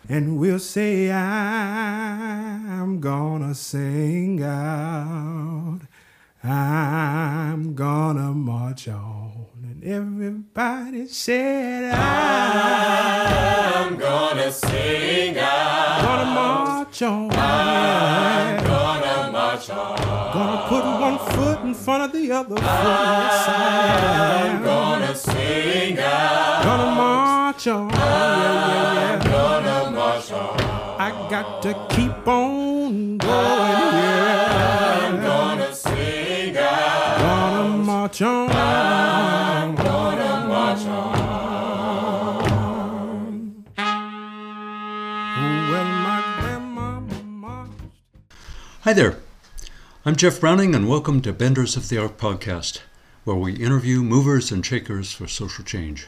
and we'll say, I'm gonna sing out. I'm gonna march on. And everybody said, I'm gonna sing out. gonna march on. Yeah. Gonna march on. Gonna put one foot in front of the other foot. Yes, I am. Gonna sing out. Gonna march on. Yeah. Gonna march on. I got to keep on going. Yeah. Gonna sing out. Gonna march on. Gonna march on. Well, my grandmama marched. Hi there. I'm Jeff Browning, and welcome to Benders of the Arc podcast, where we interview movers and shakers for social change.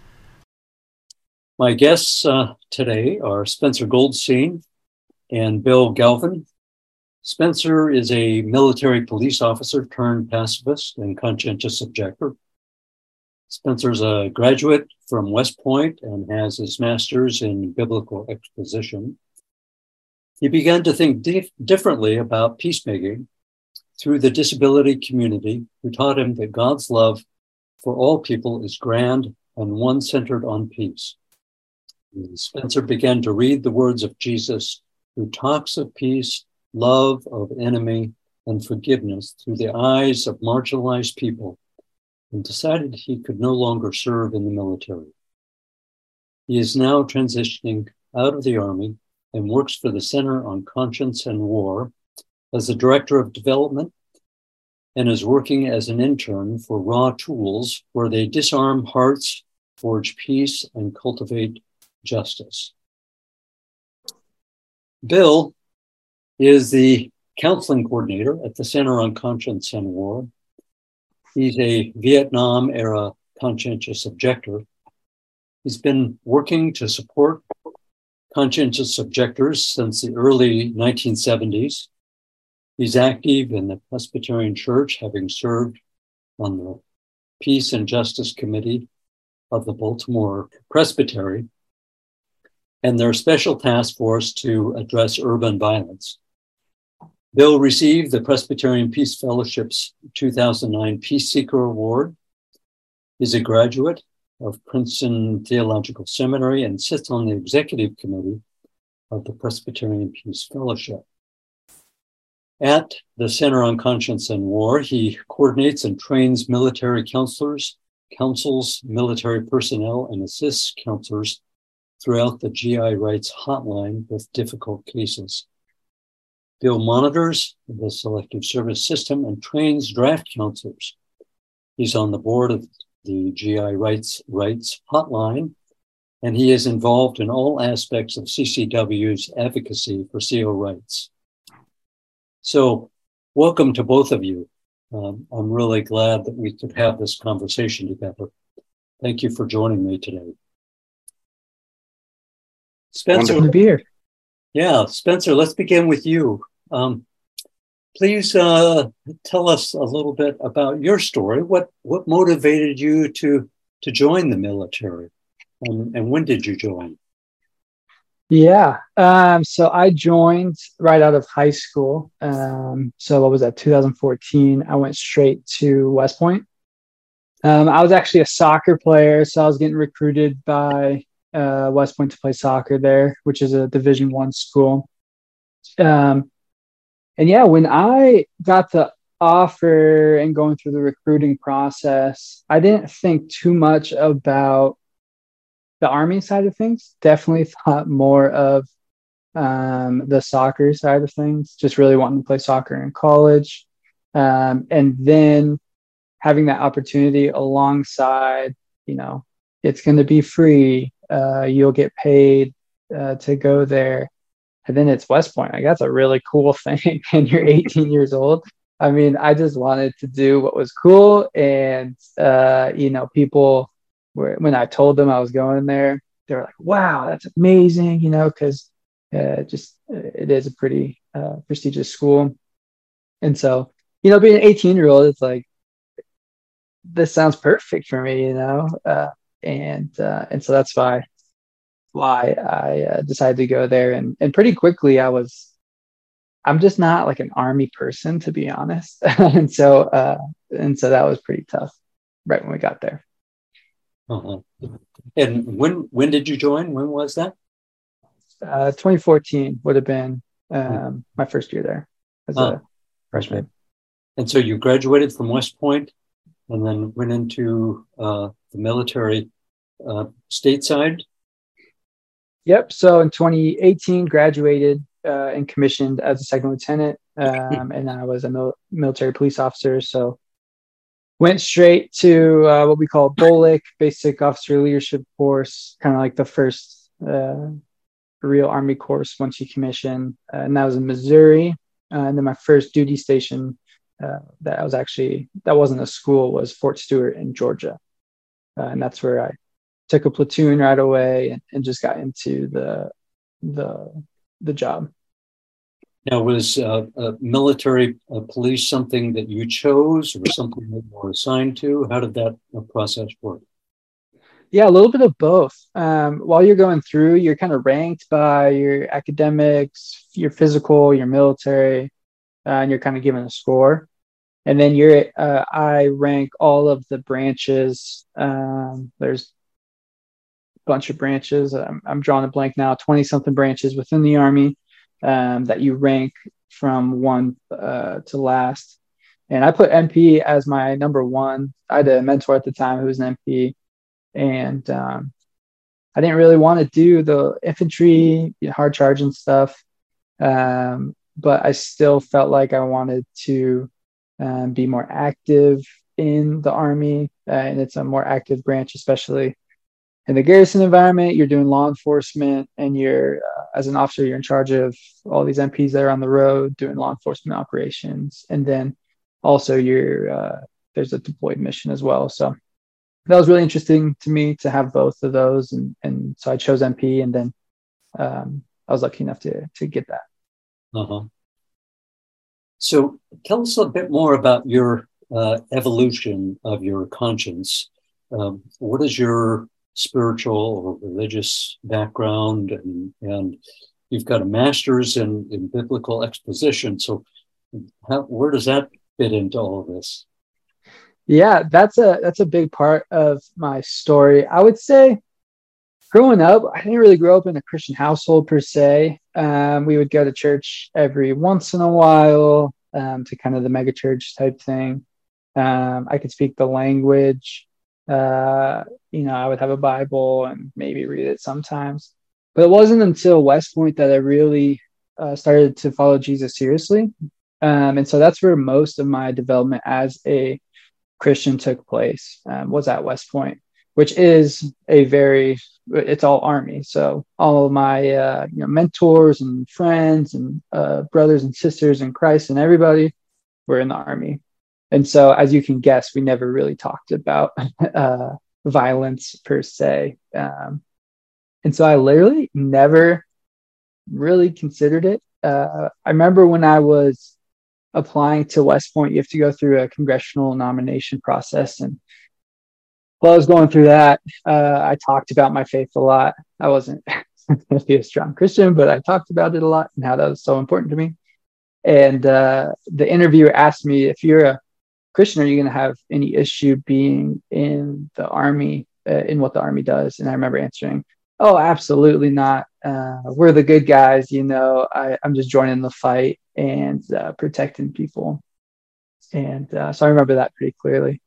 My guests today are Spencer Goldstein and Bill Galvin. Spencer is a military police officer turned pacifist and conscientious objector. Spencer's a graduate from West Point and has his master's in biblical exposition. He began to think differently about peacemaking through the disability community, who taught him that God's love for all people is grand and one centered on peace. Spencer began to read the words of Jesus, who talks of peace, love of enemy, and forgiveness through the eyes of marginalized people, and decided he could no longer serve in the military. He is now transitioning out of the Army and works for the Center on Conscience and War as the Director of Development, and is working as an intern for Raw Tools, where they disarm hearts, forge peace, and cultivate justice. Bill is the counseling coordinator at the Center on Conscience and War. He's a Vietnam-era conscientious objector. He's been working to support conscientious objectors since the early 1970s. He's active in the Presbyterian Church, having served on the Peace and Justice Committee of the Baltimore Presbytery and their special task force to address urban violence. Bill received the Presbyterian Peace Fellowship's 2009 Peace Seeker Award. He's a graduate of Princeton Theological Seminary and sits on the executive committee of the Presbyterian Peace Fellowship. At the Center on Conscience and War, he coordinates and trains military counselors, counsels military personnel, and assists counselors throughout the GI Rights hotline with difficult cases. Bill monitors the Selective Service System and trains draft counselors. He's on the board of the GI Rights hotline, and he is involved in all aspects of CCW's advocacy for CO rights. So, welcome to both of you. I'm really glad that we could have this conversation together. Thank you for joining me today. Spencer, Wonderful to be here. Yeah, Spencer, let's begin with you. Please tell us a little bit about your story. What motivated you to join the military, and when did you join? Yeah. So I joined right out of high school. So what was that, 2014? I went straight to West Point. I was actually a soccer player, so I was getting recruited by West Point to play soccer there, which is a Division I school. And yeah, when I got the offer and going through the recruiting process, I didn't think too much about the Army side of things. Definitely thought more of the soccer side of things, just really wanting to play soccer in college. And then having that opportunity alongside, it's going to be free. You'll get paid to go there. And then it's West Point. Like, that's a really cool thing. And you're 18 years old. I mean, I just wanted to do what was cool. And, people, when I told them I was going there, they were like, wow, that's amazing, because it is a pretty prestigious school. And so, being an 18-year-old, it's like, this sounds perfect for me, and so that's why why I decided to go there. And pretty quickly, I'm just not like an army person, to be honest. And so that was pretty tough right when we got there. Uh-huh. And when did you join? When was that? 2014 would have been my first year there as a freshman. Okay. And so you graduated from West Point and then went into the military stateside? Yep. So in 2018, graduated and commissioned as a second lieutenant. And I was a military police officer. So went straight to what we call BOLIC, Basic Officer Leadership Course, kind of like the first real Army course once you commission. And that was in Missouri. And then my first duty station that wasn't a school, was Fort Stewart in Georgia. And that's where I took a platoon right away and just got into the job. Now, was military police something that you chose or something that you were assigned to? How did that process work? Yeah, a little bit of both. While you're going through, you're kind of ranked by your academics, your physical, your military, and you're kind of given a score. And then I rank all of the branches. There's a bunch of branches. I'm drawing a blank now, 20 something branches within the Army that you rank from one to last. And I put MP as my number one. I had a mentor at the time who was an MP. And I didn't really want to do the infantry, hard charging stuff. But I still felt like I wanted to be more active in the Army. And it's a more active branch, especially in the garrison environment. You're doing law enforcement, and you're, as an officer, you're in charge of all these MPs that are on the road doing law enforcement operations. And then also there's a deployed mission as well. So that was really interesting to me to have both of those. And so I chose MP, and then I was lucky enough to get that. Uh-huh. So tell us a bit more about your evolution of your conscience. What is your spiritual or religious background? And you've got a master's in biblical exposition. So where does that fit into all of this? Yeah, that's a big part of my story. I would say growing up, I didn't really grow up in a Christian household per se. We would go to church every once in a while to kind of the mega church type thing. I could speak the language. I would have a Bible and maybe read it sometimes. But it wasn't until West Point that I really started to follow Jesus seriously. And so that's where most of my development as a Christian took place, was at West Point, which is it's all Army. So all of my mentors and friends and brothers and sisters in Christ and everybody were in the Army. And so, as you can guess, we never really talked about violence per se. And so I literally never really considered it. I remember when I was applying to West Point, you have to go through a congressional nomination process. And while I was going through that, I talked about my faith a lot. I wasn't going to be a strong Christian, but I talked about it a lot and how that was so important to me. And the interviewer asked me, if you're a Christian, are you going to have any issue being in the Army, in what the Army does? And I remember answering, oh, absolutely not. We're the good guys. I'm just joining the fight and protecting people. And so I remember that pretty clearly.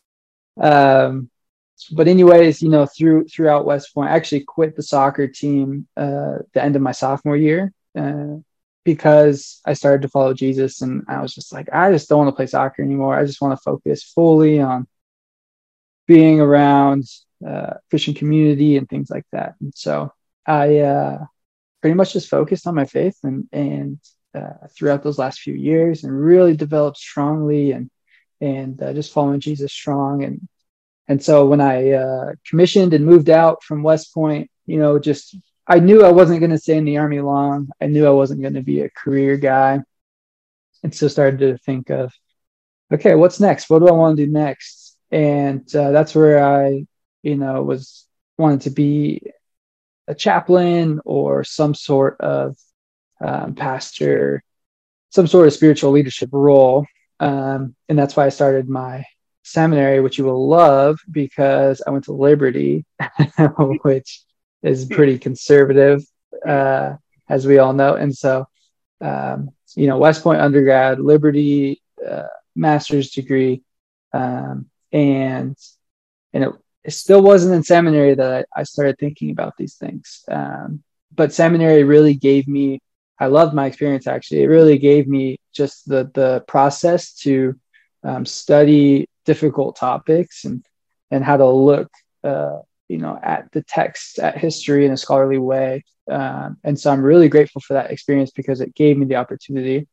But anyways, throughout West Point, I actually quit the soccer team the end of my sophomore year because I started to follow Jesus. And I was just like, I just don't want to play soccer anymore. I just want to focus fully on being around Christian community and things like that. And so I pretty much just focused on my faith and throughout those last few years, and really developed strongly and just following Jesus strong. And so when I commissioned and moved out from West Point, I knew I wasn't going to stay in the Army long. I knew I wasn't going to be a career guy. And so started to think of, okay, what's next? What do I want to do next? And that's where I, wanted to be a chaplain or some sort of pastor, some sort of spiritual leadership role. And that's why I started my seminary, which you will love, because I went to Liberty, which is pretty conservative, as we all know. And so, West Point undergrad, Liberty master's degree, and it still wasn't in seminary that I started thinking about these things. But seminary really gave me, I loved my experience actually. It really gave me just the process to study difficult topics and how to look, at the text, at history in a scholarly way. And so I'm really grateful for that experience because it gave me the opportunity.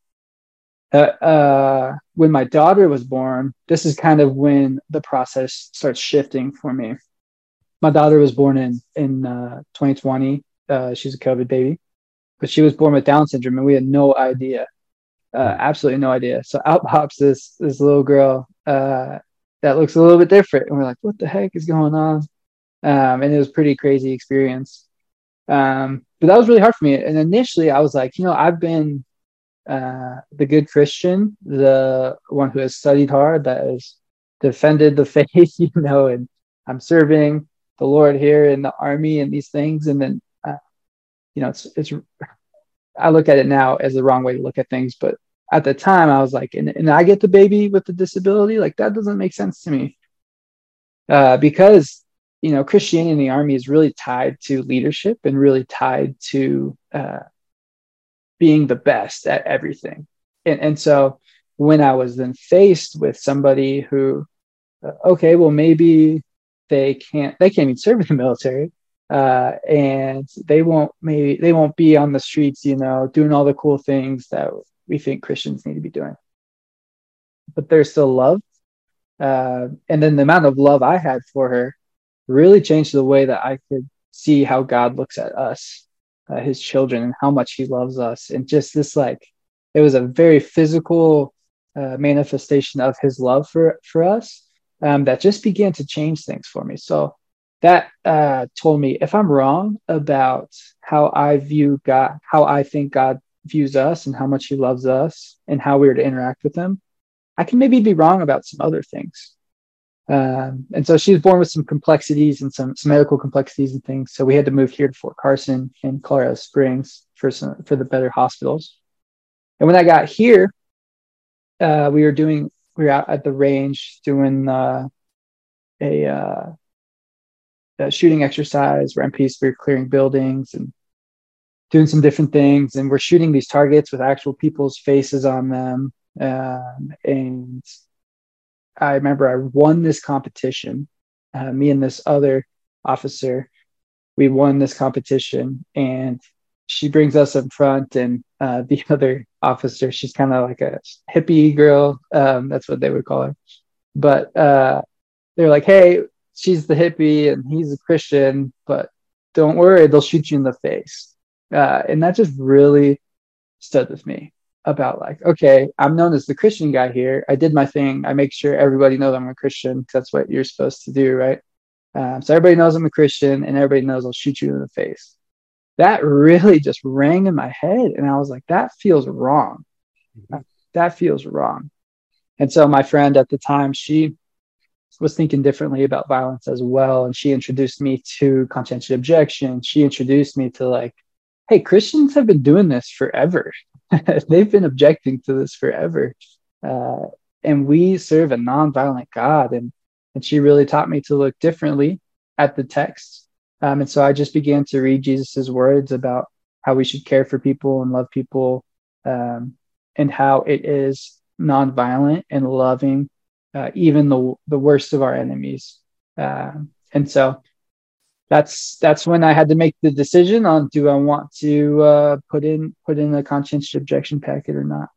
When my daughter was born, this is kind of when the process starts shifting for me. My daughter was born in 2020. She's a COVID baby, but she was born with Down syndrome, and we had no idea, absolutely no idea. So out pops this little girl that looks a little bit different, and we're like, "What the heck is going on?" And it was a pretty crazy experience. But that was really hard for me. And initially, I was like, I've been the good Christian, the one who has studied hard, that has defended the faith, and I'm serving the Lord here in the army and these things. And then, it's I look at it now as the wrong way to look at things. But at the time I was like, and I get the baby with the disability, like that doesn't make sense to me. Because, Christianity in the army is really tied to leadership and really tied to, being the best at everything. And so when I was then faced with somebody who, okay, well, maybe they can't even serve in the military, and they won't be on the streets, doing all the cool things that we think Christians need to be doing, but they're still loved. And then the amount of love I had for her really changed the way that I could see how God looks at us, his children, and how much he loves us. And just this, it was a very physical manifestation of his love for us, that just began to change things for me. So that told me, if I'm wrong about how I view God, how I think God views us and how much he loves us and how we're to interact with him, I can maybe be wrong about some other things. And so she was born with some complexities and some medical complexities and things. So we had to move here to Fort Carson and Colorado Springs for the better hospitals. And when I got here, we were out at the range doing a shooting exercise where we're clearing buildings and doing some different things. And we're shooting these targets with actual people's faces on them. And I remember I won this competition. Me and this other officer, we won this competition, and she brings us in front, and the other officer, she's kind of like a hippie girl. That's what they would call her. But they're like, hey, she's the hippie and he's a Christian, but don't worry, they'll shoot you in the face. And that just really stood with me about okay, I'm known as the Christian guy here. I did my thing. I make sure everybody knows I'm a Christian because that's what you're supposed to do, right? So everybody knows I'm a Christian and everybody knows I'll shoot you in the face. That really just rang in my head. And I was like, that feels wrong. That feels wrong. And so my friend at the time, she was thinking differently about violence as well. And she introduced me to conscientious objection. She introduced me to hey, Christians have been doing this forever. They've been objecting to this forever. And we serve a nonviolent God. And she really taught me to look differently at the text. And so I just began to read Jesus's words about how we should care for people and love people, and how it is nonviolent and loving, even the worst of our enemies. And so that's when I had to make the decision on, do I want to put in a conscientious objection packet or not?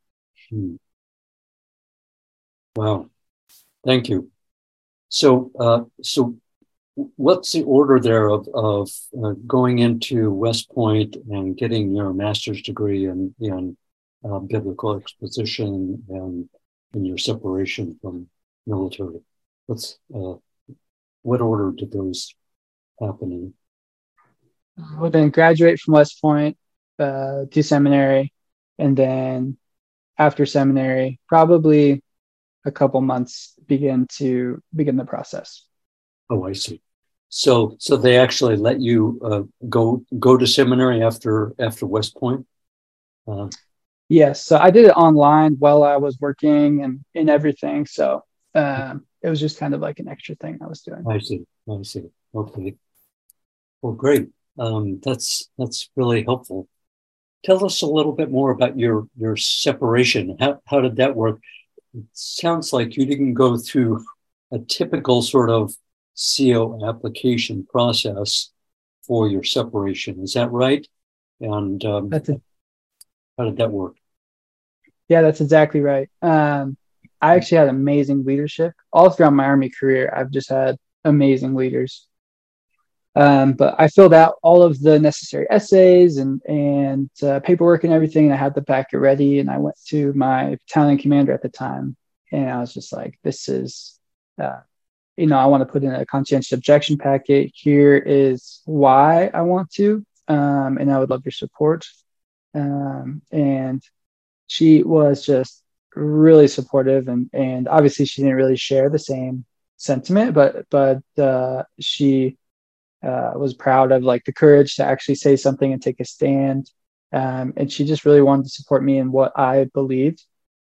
Wow, thank you. So what's the order there of going into West Point and getting your master's degree in biblical exposition and in your separation from military? What order did those happen in? would then graduate from West Point, do seminary, and then after seminary, probably a couple months, begin the process. Oh, I see. So they actually let you go to seminary after West Point? Yes. So I did it online while I was working and everything. So it was just kind of like an extra thing I was doing. I see. Okay. Well, great. That's really helpful. Tell us a little bit more about your separation. How did that work? It sounds like you didn't go through a typical sort of CO application process for your separation. Is that right? And That's it. how did that work? Yeah, that's exactly right. I actually had amazing leadership all throughout my Army career. I've just had amazing leaders. But I filled out all of the necessary essays and paperwork and everything. And I had the packet ready, and I went to my battalion commander at the time, and I was just like, "This is, I want to put in a conscientious objection packet. Here is why I want to, and I would love your support." And she was just really supportive, and obviously she didn't really share the same sentiment, but she was proud of like the courage to actually say something and take a stand. And she just really wanted to support me in what I believed,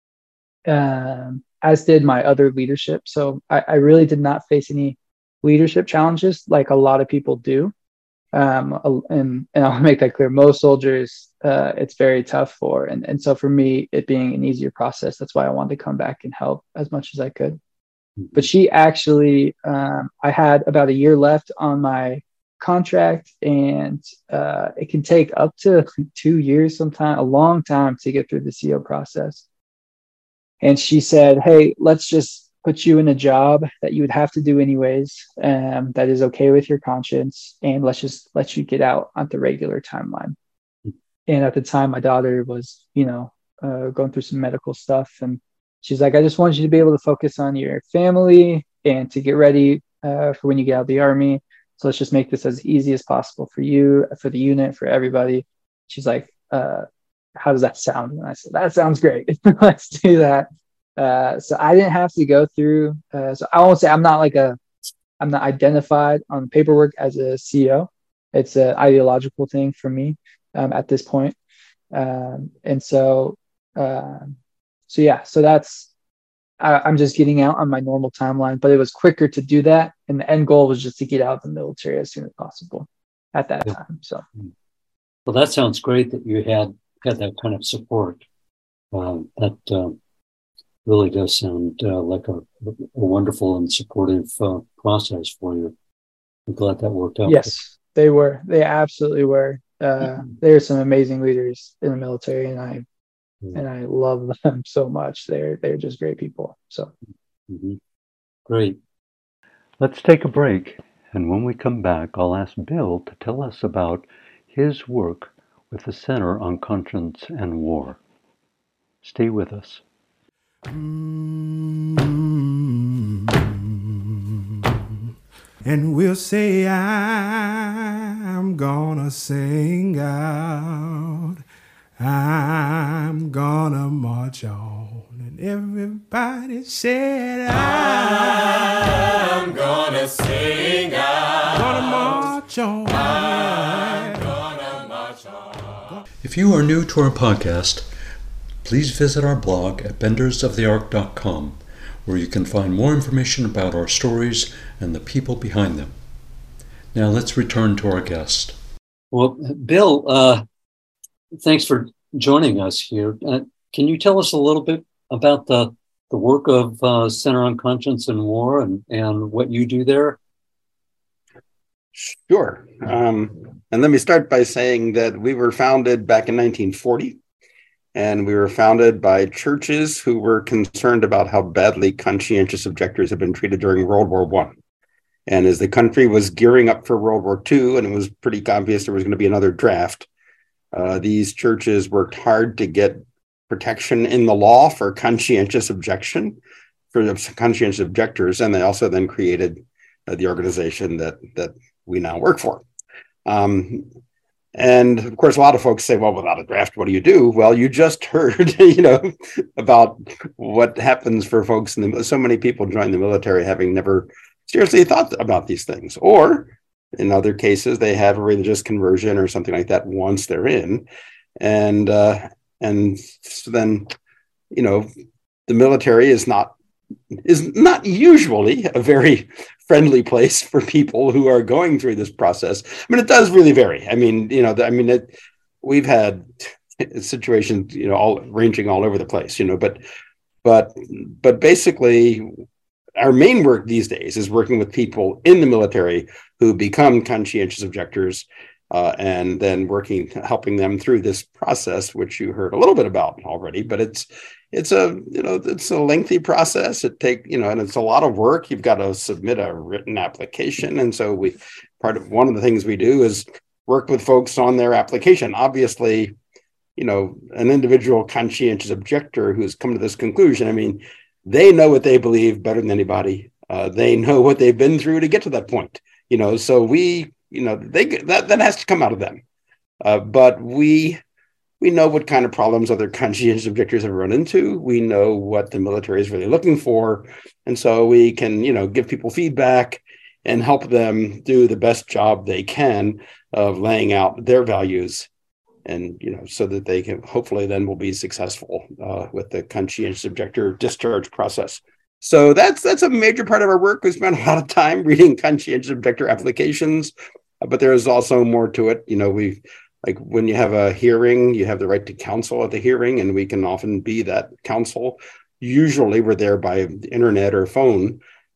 as did my other leadership. So I really did not face any leadership challenges like a lot of people do. And I'll make that clear. Most soldiers, it's very tough for. And so for me, it being an easier process, that's why I wanted to come back and help as much as I could. But she actually, I had about a year left on my contract, and it can take up to 2 years, sometimes a long time to get through the CO process. And she said, "Hey, let's just put you in a job that you would have to do anyways, that is okay with your conscience, and let's just let you get out on the regular timeline." And at the time, my daughter was, going through some medical stuff, and she's like, "I just want you to be able to focus on your family and to get ready for when you get out of the Army. So let's just make this as easy as possible for you, for the unit, for everybody." She's like, "How does that sound?" And I said, "That sounds great. Let's do that." So I didn't have to go through. So I won't say I'm not identified on paperwork as a CO. It's an ideological thing for me at this point. So that's, I'm just getting out on my normal timeline, but it was quicker to do that. And the end goal was just to get out of the military as soon as possible at that time. So, well, that sounds great that you had that kind of support. That really does sound like a wonderful and supportive process for you. I'm glad that worked out. Yes, they were. They absolutely were. There are some amazing leaders in the military, and I love them so much. They're just great people. So, Great. Let's take a break, and when we come back, I'll ask Bill to tell us about his work with the Center on Conscience and War. Stay with us. And we'll say, "I'm gonna sing out, I'm gonna march on." And everybody said, I'm gonna sing out. gonna march on. I'm gonna march on. If you are new to our podcast, please visit our blog at bendersoftheark.com, where you can find more information about our stories and the people behind them. Now let's return to our guest. Well, Bill, thanks for joining us here. Can you tell us a little bit about the work of Center on Conscience and War and what you do there? Sure. And let me start by saying that we were founded back in 1940, and we were founded by churches who were concerned about how badly conscientious objectors had been treated during World War I. And as the country was gearing up for World War II, and it was pretty obvious there was going to be another draft, these churches worked hard to get protection in the law for conscientious objection, for conscientious objectors, and they also then created the organization that we now work for. And of course, a lot of folks say, well, without a draft, what do you do? Well, you just heard, about what happens for folks. So many people join the military having never seriously thought about these things. Or in other cases, they have a religious conversion or something like that once they're in. And so then, the military is not usually a very friendly place for people who are going through this process. I mean, it does really vary. I mean, we've had situations, all ranging all over the place, but basically our main work these days is working with people in the military who become conscientious objectors, and then helping them through this process, which you heard a little bit about already, but it's a lengthy process. And it's a lot of work. You've got to submit a written application. And so one of the things we do is work with folks on their application. Obviously, an individual conscientious objector who's come to this conclusion, I mean, they know what they believe better than anybody. They know what they've been through to get to that point, so that has to come out of them. But we know what kind of problems other conscientious objectors have run into. We know what the military is really looking for. And so we can, give people feedback and help them do the best job they can of laying out their values, and, so that they can hopefully then will be successful with the conscientious objector discharge process. So that's a major part of our work. We spend a lot of time reading conscientious objector applications, but there is also more to it. Like when you have a hearing, you have the right to counsel at the hearing, and we can often be that counsel. Usually we're there by internet or phone.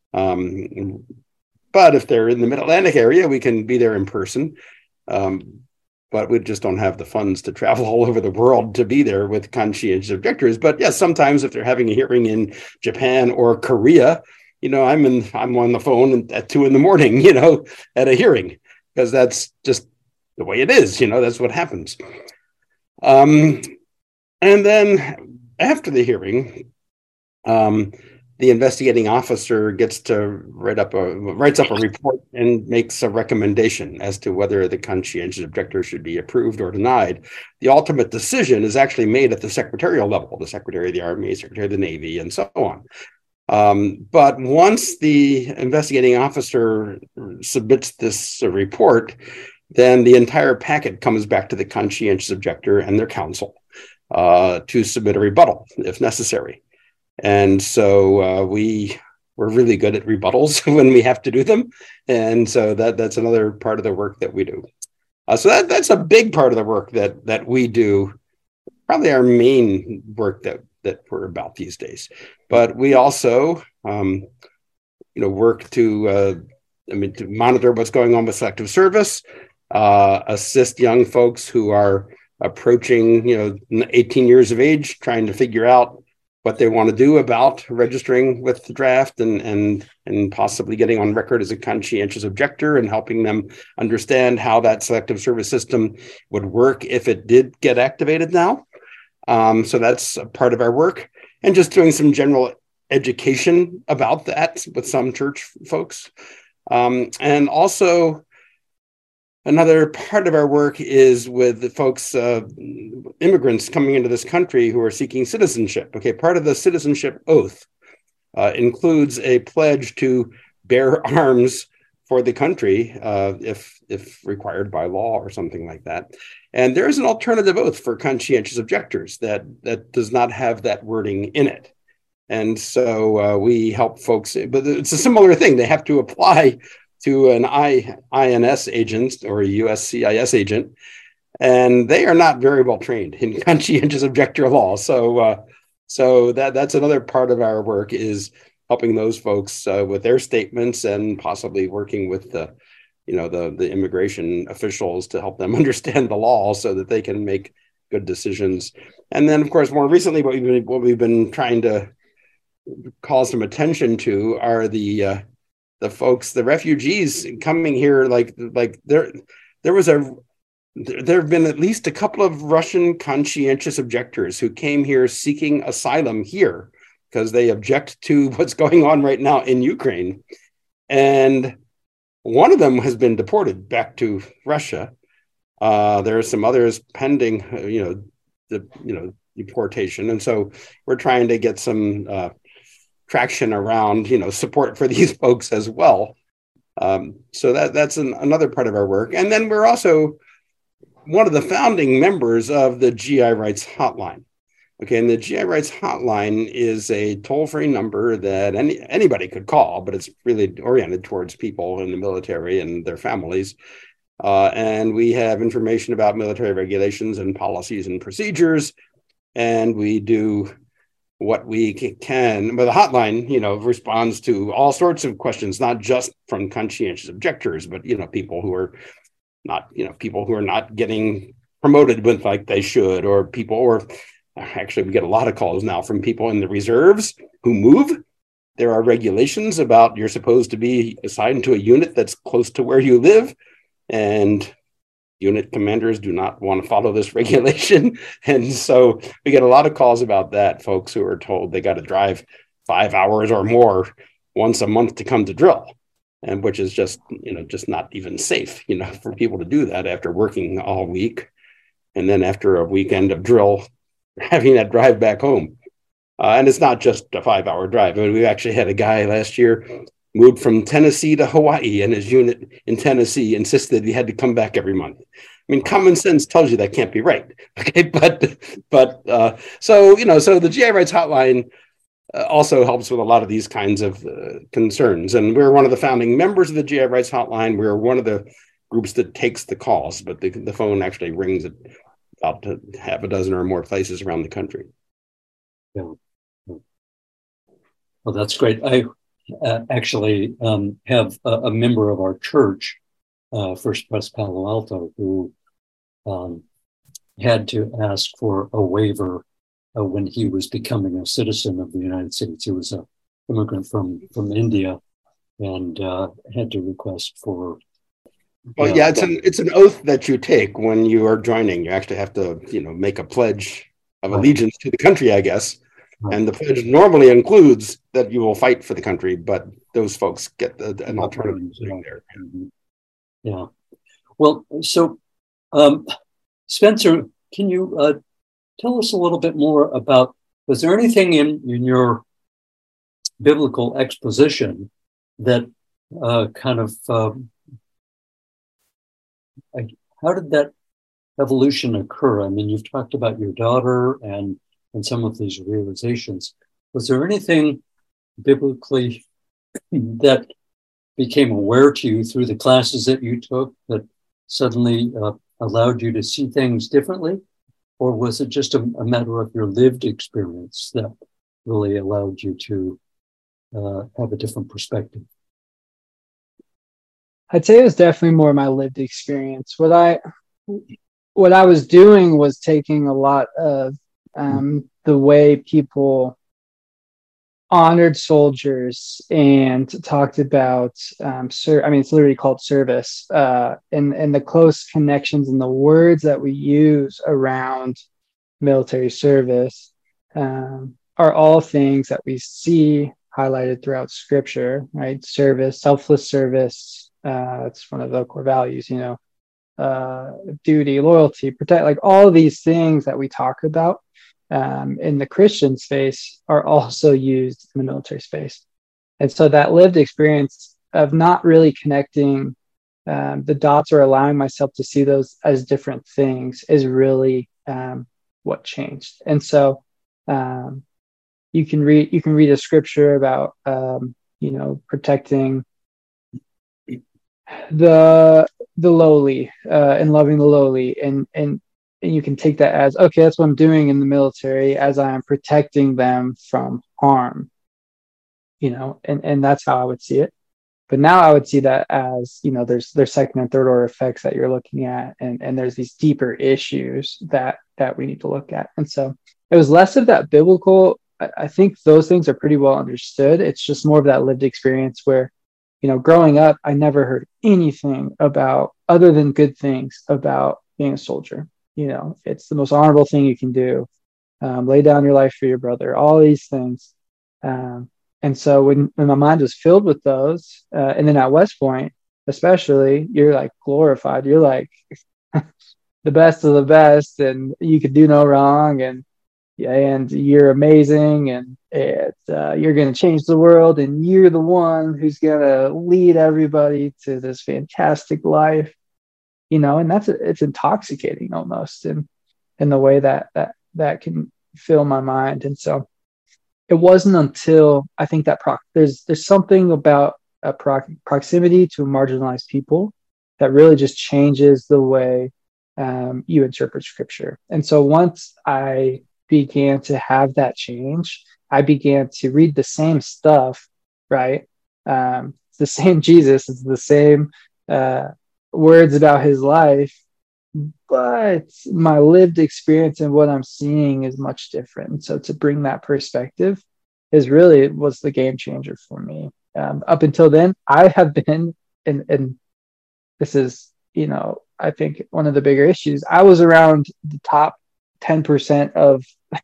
But if they're in the Mid-Atlantic area, we can be there in person. But we just don't have the funds to travel all over the world to be there with conscientious objectors. But yes, sometimes if they're having a hearing in Japan or Korea, I'm on the phone at 2 a.m, at a hearing, because that's just the way it is, that's what happens. And then after the hearing, the investigating officer writes up a report and makes a recommendation as to whether the conscientious objector should be approved or denied. The ultimate decision is actually made at the secretarial level, the Secretary of the Army, Secretary of the Navy, and so on. But once the investigating officer submits this report, then the entire packet comes back to the conscientious objector and their counsel to submit a rebuttal if necessary. And so we're really good at rebuttals when we have to do them. And so that's another part of the work that we do. So that's a big part of the work that we do, probably our main work that we're about these days. But we also, work to monitor what's going on with selective service, assist young folks who are approaching, 18 years of age, trying to figure out what they want to do about registering with the draft and possibly getting on record as a conscientious objector, and helping them understand how that selective service system would work if it did get activated now. So that's a part of our work, and just doing some education about that with some church folks. And also another part of our work is with the folks, immigrants coming into this country who are seeking citizenship. Okay, part of the citizenship oath includes a pledge to bear arms for the country if required by law or something like that. And there is an alternative oath for conscientious objectors that does not have that wording in it. And so we help folks, but it's a similar thing. They have to apply to an INS agent or a USCIS agent, and they are not very well trained in conscientious objector law. So that's another part of our work, is helping those folks with their statements, and possibly working with the immigration officials to help them understand the law so that they can make good decisions. And then, of course, more recently, what we've been trying to call some attention to are the folks, the refugees coming here. There have been at least a couple of Russian conscientious objectors who came here seeking asylum here because they object to what's going on right now in Ukraine. And One of them has been deported back to Russia. There are some others pending, deportation, and so we're trying to get some traction around, support for these folks as well. So that's another part of our work. And then we're also one of the founding members of the GI Rights Hotline. Okay, and the GI Rights Hotline is a toll-free number that anybody could call, but it's really oriented towards people in the military and their families. And we have information about military regulations and policies and procedures, and we do what we can. But the hotline, responds to all sorts of questions, not just from conscientious objectors, but people who are not getting promoted with like they should, or actually we get a lot of calls now from people in the reserves who move. There are regulations about you're supposed to be assigned to a unit that's close to where you live, and unit commanders do not want to follow this regulation. And so we get a lot of calls about that, folks who are told they got to drive 5 hours or more once a month to come to drill, and which is just not even safe, for people to do that after working all week. And then after a weekend of drill, having that drive back home. And it's not just a 5-hour drive. I mean, we actually had a guy last year moved from Tennessee to Hawaii, and his unit in Tennessee insisted he had to come back every month. I mean, common sense tells you that can't be right. Okay, so the GI Rights Hotline also helps with a lot of these kinds of concerns. And we're one of the founding members of the GI Rights Hotline. We're one of the groups that takes the calls, but the phone actually rings at about half a dozen or more places around the country. Yeah. Well, that's great. I actually have a member of our church, First Pres Palo Alto, who had to ask for a waiver when he was becoming a citizen of the United States. He was an immigrant from India, and had to request for. Well, yeah, it's an oath that you take when you are joining. You actually have to, make a pledge of allegiance to the country, I guess. Right. And the pledge normally includes that you will fight for the country, but those folks get an alternative thing there. Yeah. Well, so Spencer, can you tell us a little bit more about, was there anything in your biblical exposition that how did that evolution occur? I mean, you've talked about your daughter and some of these realizations. Was there anything biblically that became aware to you through the classes that you took that suddenly allowed you to see things differently? Or was it just a matter of your lived experience that really allowed you to have a different perspective? I'd say it was definitely more my lived experience. What I was doing was taking a lot of the way people honored soldiers and talked about, it's literally called service, and the close connections and the words that we use around military service are all things that we see highlighted throughout Scripture, right? Service, selfless service. It's one of the core values, duty, loyalty, protect, like all these things that we talk about in the Christian space are also used in the military space. And so that lived experience of not really connecting the dots or allowing myself to see those as different things is really what changed. And so you can read a scripture about protecting the lowly and loving the lowly, and you can take that as, okay, that's what I'm doing in the military as I am protecting them from harm, and that's how I would see it. But now I would see that as, there's second and third order effects that you're looking at, and there's these deeper issues that we need to look at. And so it was less of that biblical. I think those things are pretty well understood. It's just more of that lived experience where, growing up, I never heard anything about, other than good things about being a soldier. It's the most honorable thing you can do. Lay down your life for your brother, all these things. And so when my mind was filled with those, and then at West Point, especially, you're like glorified. You're like the best of the best, and you could do no wrong, and you're amazing, and you're going to change the world, and you're the one who's going to lead everybody to this fantastic life, and it's intoxicating almost in the way that can fill my mind. And so it wasn't until I think that there's something about a proximity to marginalized people that really just changes the way you interpret scripture. And so once I began to have that change, I began to read the same stuff, right? It's the same Jesus, it's the same words about his life, but my lived experience and what I'm seeing is much different. So to bring that perspective was the game changer for me. Up until then, I have been, and this is, I think one of the bigger issues. I was around the top 10% of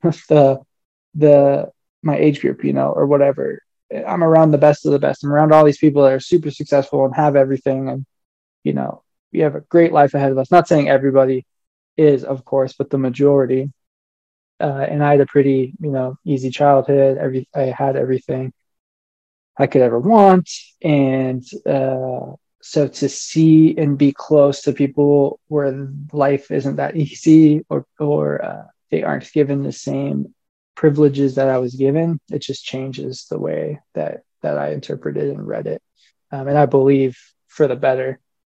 my age group, or whatever. I'm around the best of the best. I'm around all these people that are super successful and have everything, and we have a great life ahead of us. Not saying everybody is, of course, but the majority. And I had a pretty, easy childhood. I had everything I could ever want, and so to see and be close to people where life isn't that easy, or they aren't given the same privileges that I was given, it just changes the way that I interpreted and read it, and I believe for the better.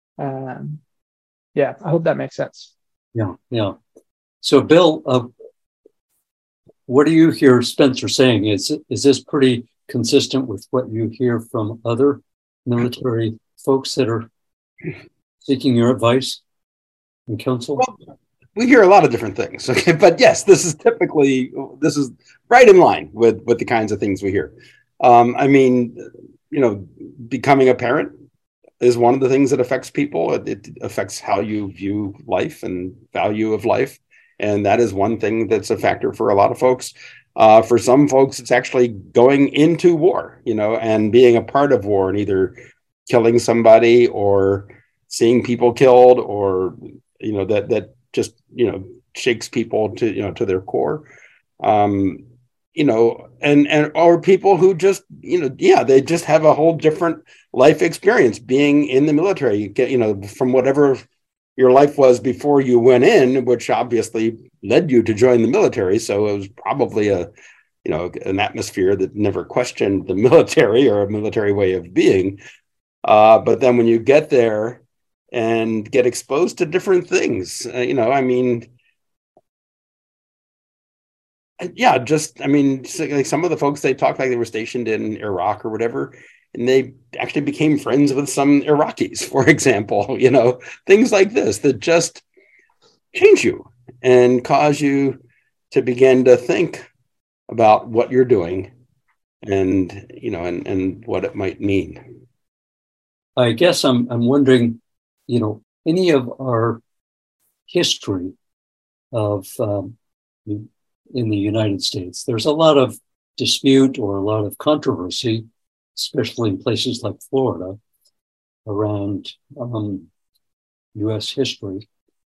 I hope that makes sense. Yeah. So, Bill, what do you hear Spencer saying? Is this pretty consistent with what you hear from other military folks that are seeking your advice and counsel? Well, we hear a lot of different things, okay? But yes, this is right in line with the kinds of things we hear. Becoming a parent is one of the things that affects people. It affects how you view life and value of life. And that is one thing that's a factor for a lot of folks. For some folks, it's actually going into war, and being a part of war and either killing somebody or seeing people killed, or, that just, shakes people to their core. And or people who just, they just have a whole different life experience being in the military. You get, from whatever your life was before you went in, which obviously led you to join the military. So it was probably an atmosphere that never questioned the military or a military way of being. But then when you get there and get exposed to different things, like some of the folks, they talk like they were stationed in Iraq or whatever, and they actually became friends with some Iraqis, for example, things like this that just change you and cause you to begin to think about what you're doing and, and what it might mean. I guess I'm wondering, any of our history of in the United States, there's a lot of dispute or a lot of controversy, especially in places like Florida, around U.S. history.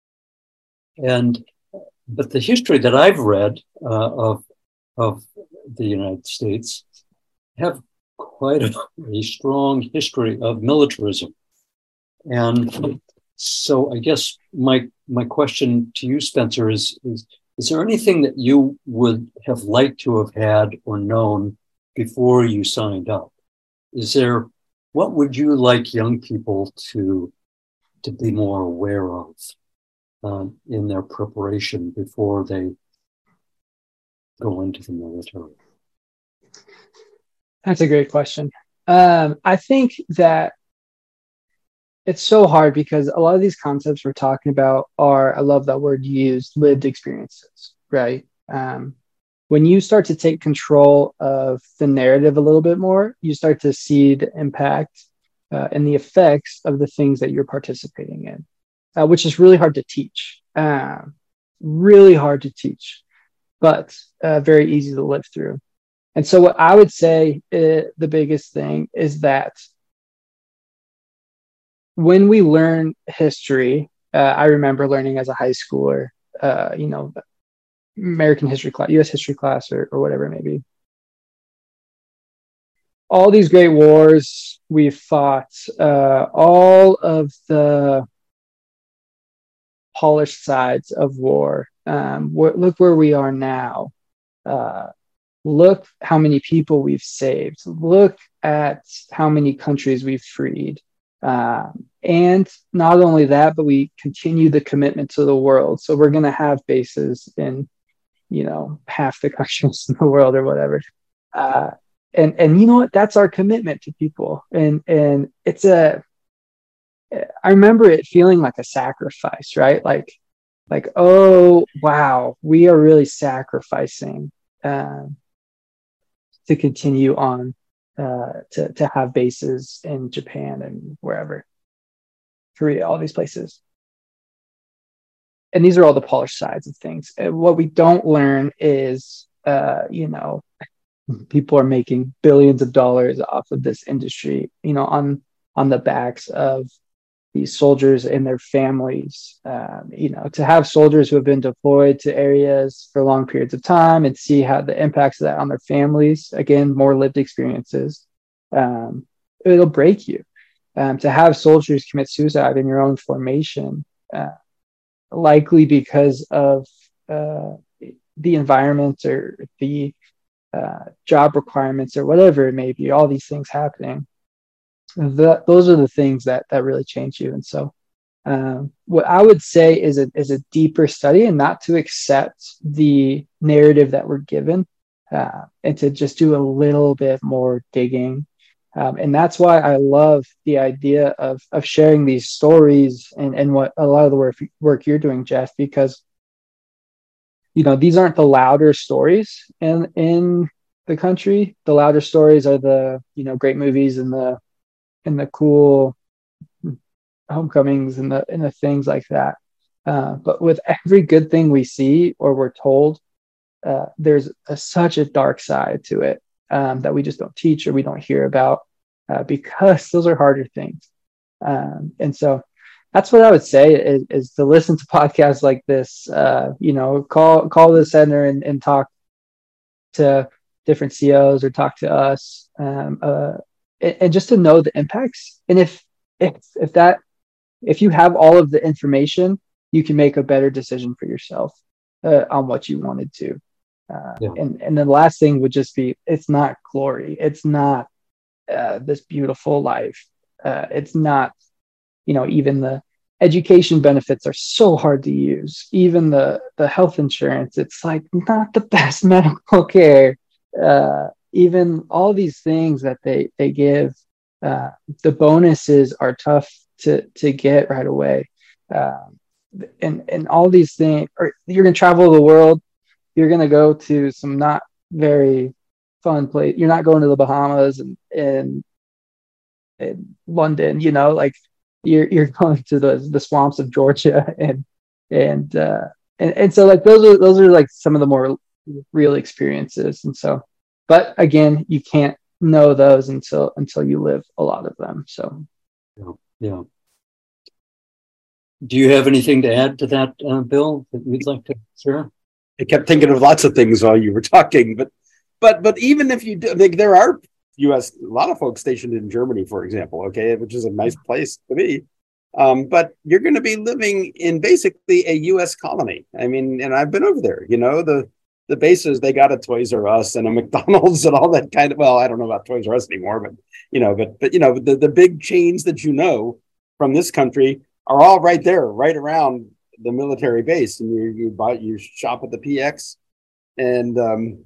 But the history that I've read of the United States have quite a strong history of militarism. And so I guess my question to you, Spencer, is there anything that you would have liked to have had or known before you signed up? What would you like young people to be more aware of in their preparation before they go into the military? That's a great question. I think that it's so hard because a lot of these concepts we're talking about I love that word you used, lived experiences, right? When you start to take control of the narrative a little bit more, you start to see the impact and the effects of the things that you're participating in, which is really hard to teach. Really hard to teach, but very easy to live through. And so what I would say the biggest thing is that when we learn history, I remember learning as a high schooler, American history class, U.S. history class, or whatever it may be. All these great wars we've fought, all of the polished sides of war. Look where we are now. Look how many people we've saved. Look at how many countries we've freed. And not only that, but we continue the commitment to the world. So we're going to have bases in, half the countries in the world or whatever. And you know what? That's our commitment to people. And I remember it feeling like a sacrifice, right? Like, oh, wow, we are really sacrificing to continue on to have bases in Japan and wherever, Korea, all these places. And these are all the polished sides of things. And what we don't learn is, people are making billions of dollars off of this industry, on the backs of these soldiers and their families. To have soldiers who have been deployed to areas for long periods of time and see how the impacts of that on their families, again, more lived experiences, it'll break you. To have soldiers commit suicide in your own formation, likely because of the environment or the job requirements or whatever it may be, all these things happening. Those are the things that really change you. And so what I would say is a deeper study, and not to accept the narrative that we're given, and to just do a little bit more digging. And that's why I love the idea of sharing these stories and what a lot of the work you're doing, Jeff, because these aren't the louder stories in the country. The louder stories are the great movies and the cool homecomings and the things like that. But with every good thing we see or we're told, there's such a dark side to it that we just don't teach or we don't hear about because those are harder things. And so that's what I would say is to listen to podcasts like this, call the center and talk to different COs or talk to us, and just to know the impacts. And if you have all of the information, you can make a better decision for yourself on what you wanted to. And the last thing would just be, it's not glory. It's not this beautiful life. It's not, even the education benefits are so hard to use. Even the health insurance, it's like not the best medical care. Even all these things that they give, the bonuses are tough to get right away. And all these things, or you're going to travel the world, you're going to go to some not very fun place. You're not going to the Bahamas and London, like you're going to the swamps of Georgia and so like those are like some of the more real experiences. And so, but again, you can't know those until you live a lot of them. So yeah. Do you have anything to add to that, Bill, that you'd like to share? I kept thinking of lots of things while you were talking, but even if you do, like, there are a lot of folks stationed in Germany, for example, okay, which is a nice place to be. But you're going to be living in basically a U.S. colony. I mean, and I've been over there, the bases, they got a Toys R Us and a McDonald's and all that kind of, well, I don't know about Toys R Us anymore, but the big chains that from this country are all right there, right around the military base. And you shop at the PX. And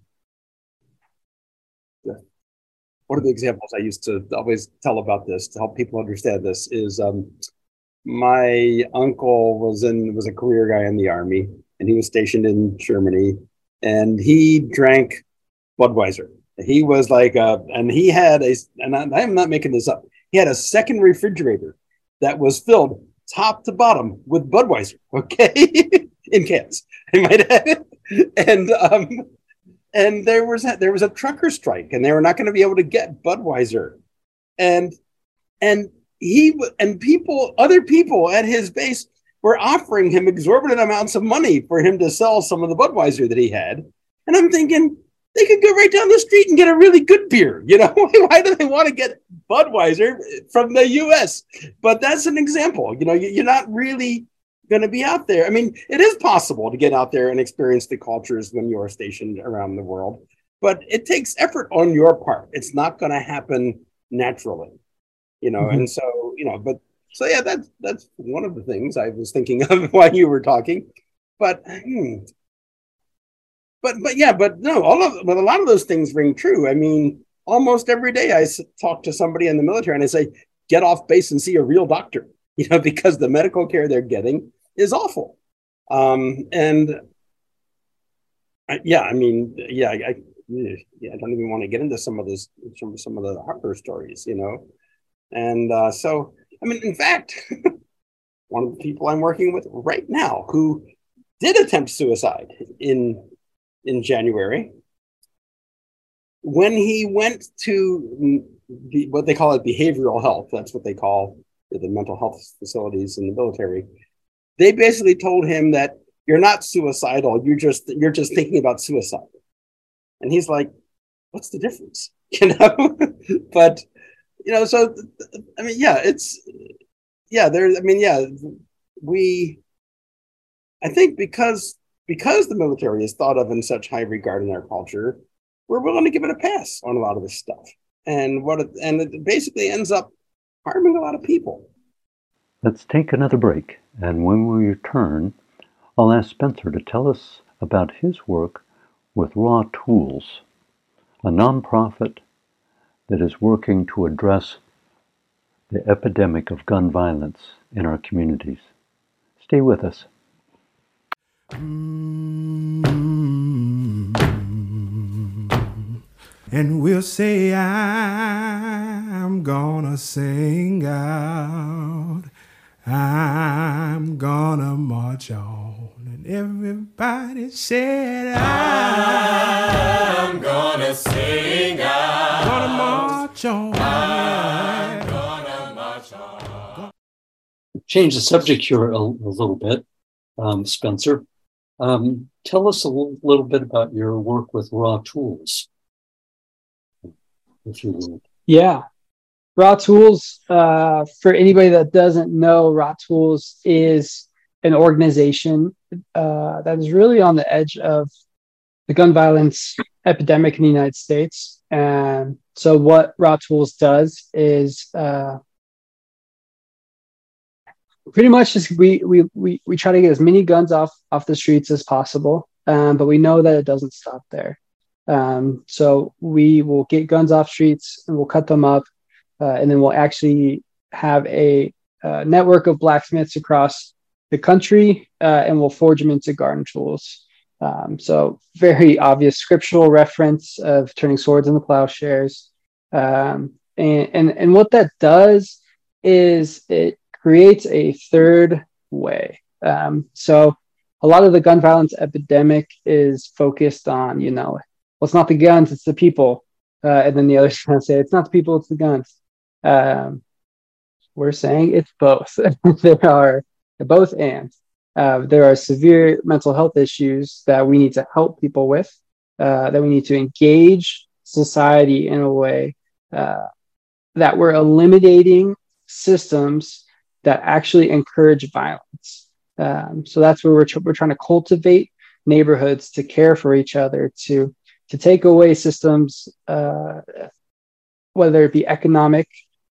one of the examples I used to always tell about this to help people understand this is my uncle was a career guy in the Army, and he was stationed in Germany. And he drank Budweiser. He was like, and he had and I'm not making this up, he had a second refrigerator that was filled top to bottom with Budweiser, okay, in cans. I might add. And there was a trucker strike, and they were not going to be able to get Budweiser. And other people at his base were offering him exorbitant amounts of money for him to sell some of the Budweiser that he had. And I'm thinking, they could go right down the street and get a really good beer. Why do they want to get Budweiser from the US? But that's an example. You're not really going to be out there. I mean, it is possible to get out there and experience the cultures when you're stationed around the world, but it takes effort on your part. It's not going to happen naturally, mm-hmm. And so, yeah, that's one of the things I was thinking of while you were talking. But no, a lot of those things ring true. I mean, almost every day I talk to somebody in the military and I say, get off base and see a real doctor, because the medical care they're getting is awful. I don't even want to get into some of the horror stories, And so, I mean, in fact, one of the people I'm working with right now who did attempt suicide in January, when he went to what they call behavioral health, that's what they call the mental health facilities in the military, they basically told him that you're not suicidal, you're just thinking about suicide. And he's like, what's the difference? But so I mean, I think because the military is thought of in such high regard in our culture, we're willing to give it a pass on a lot of this stuff. And it basically ends up harming a lot of people. Let's take another break, and when we return, I'll ask Spencer to tell us about his work with Raw Tools, a nonprofit that is working to address the epidemic of gun violence in our communities. Stay with us. And we'll say, I'm gonna sing out, I'm gonna march on. And everybody said, I'm gonna sing out, gonna march on. I'm gonna march on. Change the subject here a little bit, Spencer. Tell us a little bit about your work with Raw Tools, if you will. Yeah. Raw Tools, for anybody that doesn't know, Raw Tools is an organization that is really on the edge of the gun violence epidemic in the United States. And so what Raw Tools does is pretty much just we try to get as many guns off the streets as possible, but we know that it doesn't stop there. So we will get guns off streets and we'll cut them up, and then we'll actually have a network of blacksmiths across the country, and we'll forge them into garden tools. So very obvious scriptural reference of turning swords into plowshares. And what that does is it creates a third way. So a lot of the gun violence epidemic is focused on, well, it's not the guns, it's the people. And then the other's going to say, it's not the people, it's the guns. We're saying it's both. There are both and. There are severe mental health issues that we need to help people with, that we need to engage society in a way that we're eliminating systems that actually encourage violence. So that's where we're trying to cultivate neighborhoods to care for each other, to take away systems, whether it be economic,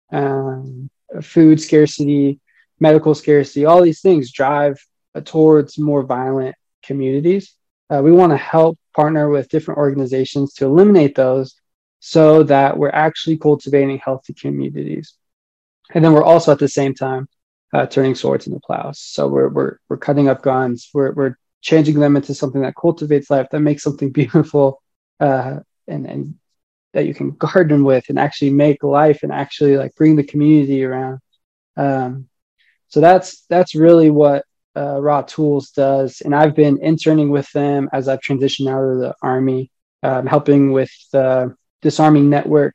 food scarcity, medical scarcity, all these things drive towards more violent communities. We want to help partner with different organizations to eliminate those so that we're actually cultivating healthy communities. And then we're also at the same time turning swords into plows. So we're cutting up guns. We're changing them into something that cultivates life, that makes something beautiful, and that you can garden with and actually make life and actually like bring the community around. So that's really what Raw Tools does. And I've been interning with them as I've transitioned out of the Army, helping with the disarming network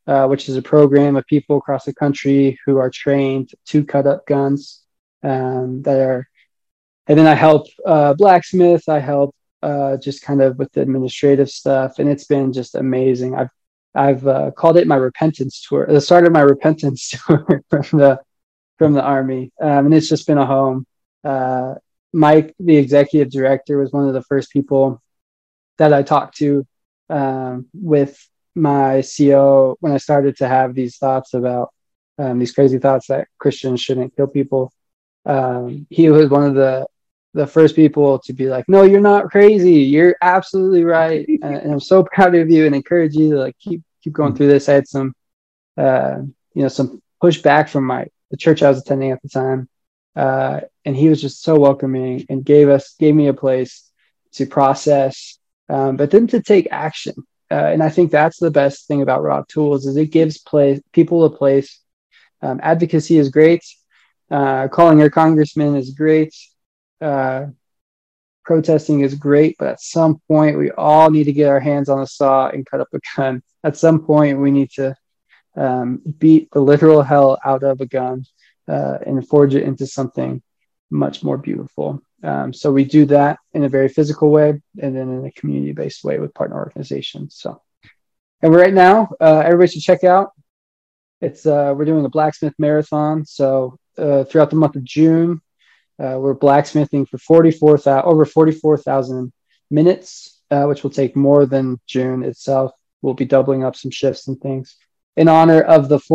which is a program of people across the country who are trained to cut up guns. And then I help blacksmith. I help just kind of with the administrative stuff, and it's been just amazing. I've called it my repentance tour, the start of my repentance tour from the Army, and it's just been a home. Mike, the executive director, was one of the first people that I talked to with my CO when I started to have these thoughts about these crazy thoughts that Christians shouldn't kill people. He was one of the first people to be like, "No, you're not crazy. You're absolutely right, and I'm so proud of you and encourage you to like keep going through this." I had some some pushback from the church I was attending at the time, and he was just so welcoming and gave me a place to process, but then to take action. And I think that's the best thing about Raw Tools is it gives people a place. Advocacy is great. Calling your congressman is great. Protesting is great, but at some point we all need to get our hands on a saw and cut up a gun. At some point we need to beat the literal hell out of a gun and forge it into something much more beautiful. So we do that in a very physical way and then in a community-based way with partner organizations. So, and right now, everybody should check out. We're doing a blacksmith marathon. So throughout the month of June, we're blacksmithing for over 44,000 minutes, which will take more than June itself. We'll be doubling up some shifts and things in honor of the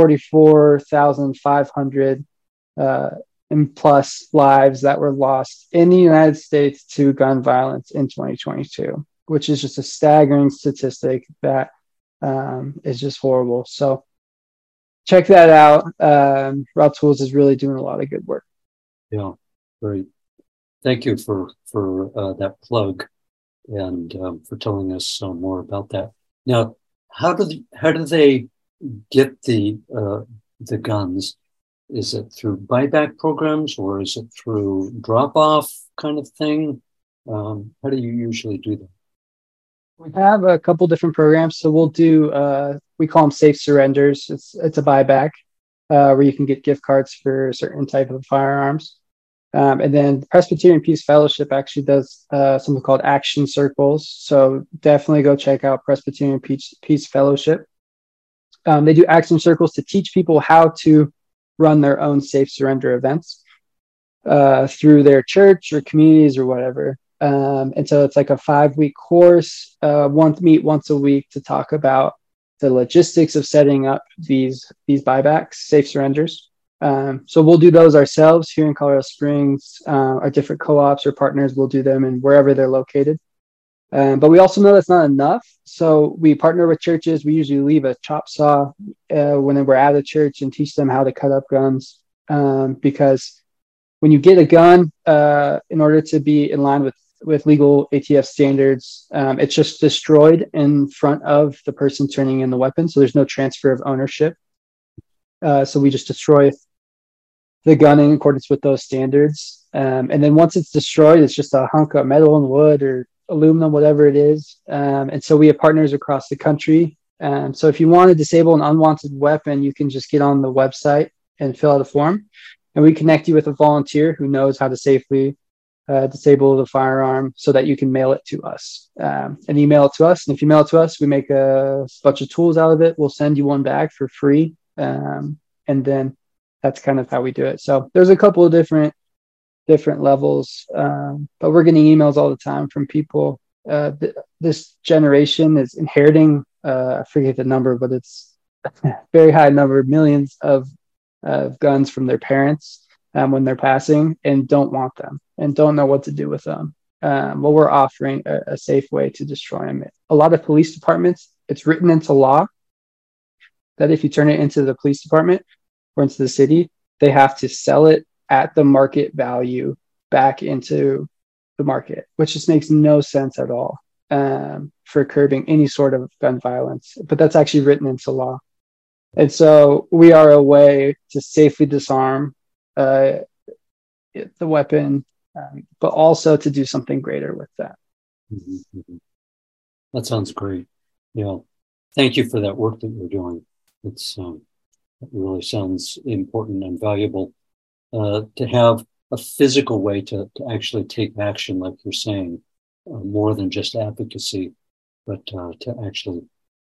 44,500 and plus lives that were lost in the United States to gun violence in 2022, which is just a staggering statistic that is just horrible. So check that out. Raw Tools is really doing a lot of good work. Yeah, great. Thank you for that plug and for telling us more about that. Now, how do they get the guns? Is it through buyback programs or is it through drop-off kind of thing? How do you usually do that? We have a couple different programs. So we'll do, we call them safe surrenders. It's a buyback where you can get gift cards for a certain type of firearms. And then the Presbyterian Peace Fellowship actually does something called action circles. So definitely go check out Presbyterian Peace Fellowship. They do action circles to teach people how to run their own safe surrender events through their church or communities or whatever. And so it's like a 5-week course, meet once a week to talk about the logistics of setting up these buybacks, safe surrenders. So we'll do those ourselves here in Colorado Springs. Our different co-ops or partners will do them and wherever they're located. But we also know that's not enough. So we partner with churches. We usually leave a chop saw when we're at a church and teach them how to cut up guns. Because when you get a gun, in order to be in line with legal ATF standards, it's just destroyed in front of the person turning in the weapon. So there's no transfer of ownership. So we just destroy the gun in accordance with those standards. And then once it's destroyed, it's just a hunk of metal and wood or aluminum, whatever it is. And so we have partners across the country. So if you want to disable an unwanted weapon, you can just get on the website and fill out a form. And we connect you with a volunteer who knows how to safely disable the firearm so that you can mail it to us and email it to us. And if you mail it to us, we make a bunch of tools out of it. We'll send you one back for free. And then that's kind of how we do it. So there's a couple of different levels, but we're getting emails all the time from people. This generation is inheriting, I forget the number, but it's a very high number, millions of guns from their parents when they're passing and don't want them and don't know what to do with them. Well, we're offering a safe way to destroy them. A lot of police departments, it's written into law that if you turn it into the police department or into the city, they have to sell it at the market value back into the market, which just makes no sense at all for curbing any sort of gun violence. But that's actually written into law. And so we are a way to safely disarm the weapon, but also to do something greater with that. Mm-hmm. That sounds great. Yeah. Thank you for that work that you're doing. It really sounds important and valuable to have a physical way to actually take action, like you're saying, more than just advocacy, but to actually,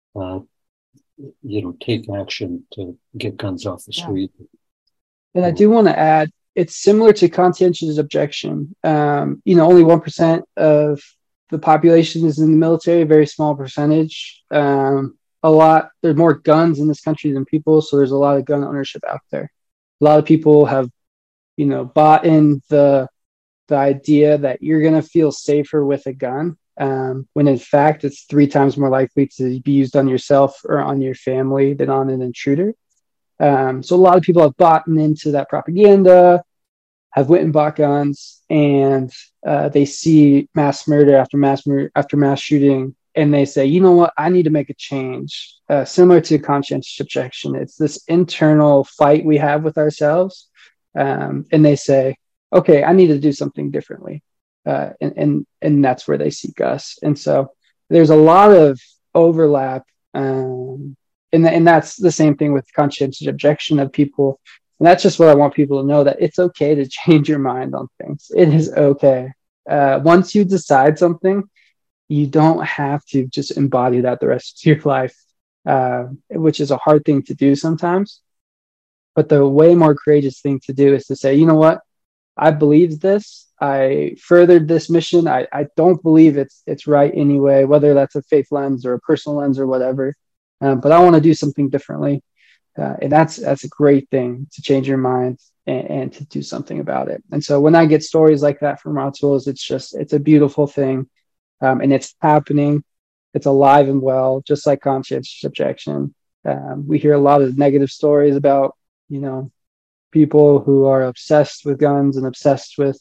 take action to get guns off the street. And I do want to add, it's similar to conscientious objection. Only 1% of the population is in the military, a very small percentage. There's more guns in this country than people, so there's a lot of gun ownership out there. A lot of people have, bought in the idea that you're going to feel safer with a gun, when in fact it's 3 times more likely to be used on yourself or on your family than on an intruder. So a lot of people have bought into that propaganda, have went and bought guns, and they see mass murder after mass shooting, and they say, you know what, I need to make a change. Similar to conscientious objection, it's this internal fight we have with ourselves, and they say, okay, I need to do something differently, and that's where they seek us. And so there's a lot of overlap, and that's the same thing with conscientious objection of people. And that's just what I want people to know, that it's okay to change your mind on things. It is okay. Once you decide something, you don't have to just embody that the rest of your life, which is a hard thing to do sometimes. But the way more courageous thing to do is to say, you know what? I believe this. I furthered this mission. I don't believe it's right anyway, whether that's a faith lens or a personal lens or whatever. But I want to do something differently. And that's a great thing, to change your mind and to do something about it. And so when I get stories like that from Roswell's, it's a beautiful thing. And it's happening. It's alive and well, just like conscientious objection. We hear a lot of negative stories about, people who are obsessed with guns and obsessed with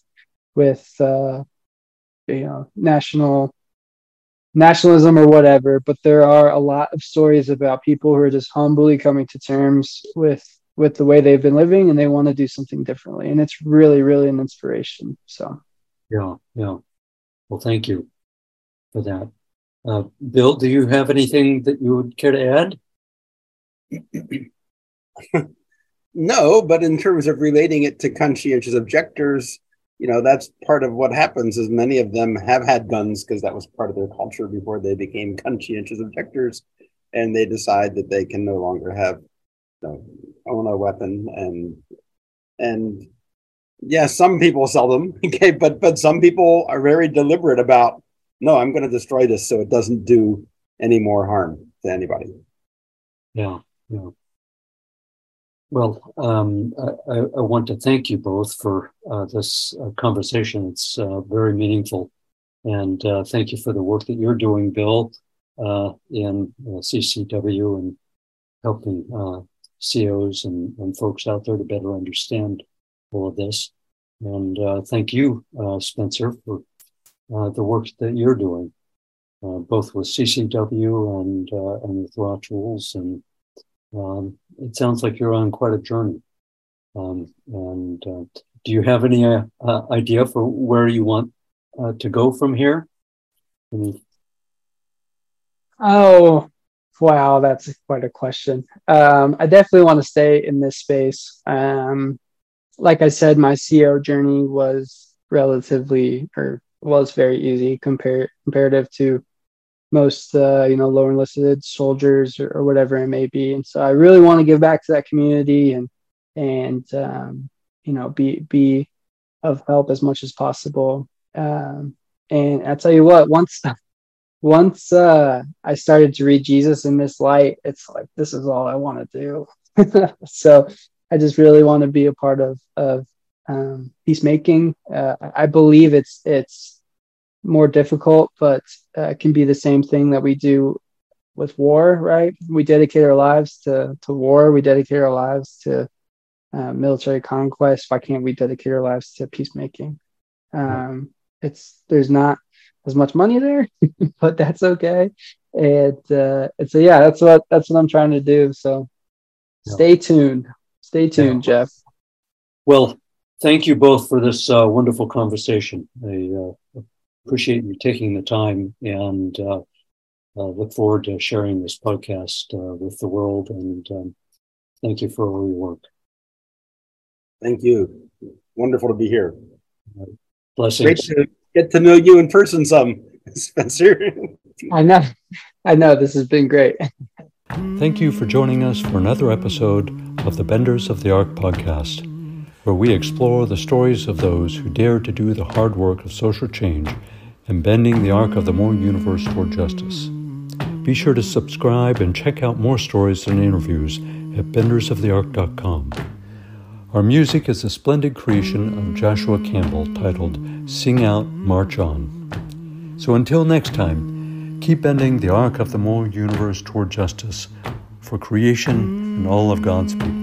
nationalism or whatever, but there are a lot of stories about people who are just humbly coming to terms with the way they've been living, and they want to do something differently. And it's really, really an inspiration. So yeah. Well, thank you for that. Bill, do you have anything that you would care to add? No, but in terms of relating it to conscientious objectors, that's part of what happens, is many of them have had guns because that was part of their culture before they became conscientious objectors, and they decide that they can no longer own a weapon. And yeah, some people sell them, okay, but some people are very deliberate about, no, I'm going to destroy this so it doesn't do any more harm to anybody. Yeah. Well, I want to thank you both for this conversation. It's very meaningful. And thank you for the work that you're doing, Bill, in CCW, and helping COs and folks out there to better understand all of this. And thank you, Spencer, for the work that you're doing, both with CCW and with Raw Tools. And it sounds like you're on quite a journey. Do you have any idea for where you want to go from here? Oh, wow, that's quite a question. I definitely want to stay in this space. Like I said, my CO journey was very easy comparative to most lower enlisted soldiers or whatever it may be. And so I really want to give back to that community and be of help as much as possible. And I tell you what, once I started to read Jesus in this light, it's like, this is all I want to do. So I just really want to be a part of peacemaking. I believe it's more difficult, but it can be the same thing that we do with war, right? We dedicate our lives to war. We dedicate our lives to military conquest. Why can't we dedicate our lives to peacemaking? There's not as much money there, but that's okay. And so yeah, that's what I'm trying to do. So stay tuned, Jeff. Well, thank you both for this wonderful conversation. I appreciate you taking the time, and look forward to sharing this podcast with the world. And thank you for all your work. Thank you. Wonderful to be here. Blessings. Great to get to know you in person some, Spencer. I know. This has been great. Thank you for joining us for another episode of the Benders of the Ark podcast, where we explore the stories of those who dare to do the hard work of social change and bending the arc of the moral universe toward justice. Be sure to subscribe and check out more stories and interviews at bendersoftheark.com. Our music is a splendid creation of Joshua Campbell titled Sing Out, March On. So until next time, keep bending the arc of the moral universe toward justice for creation and all of God's people.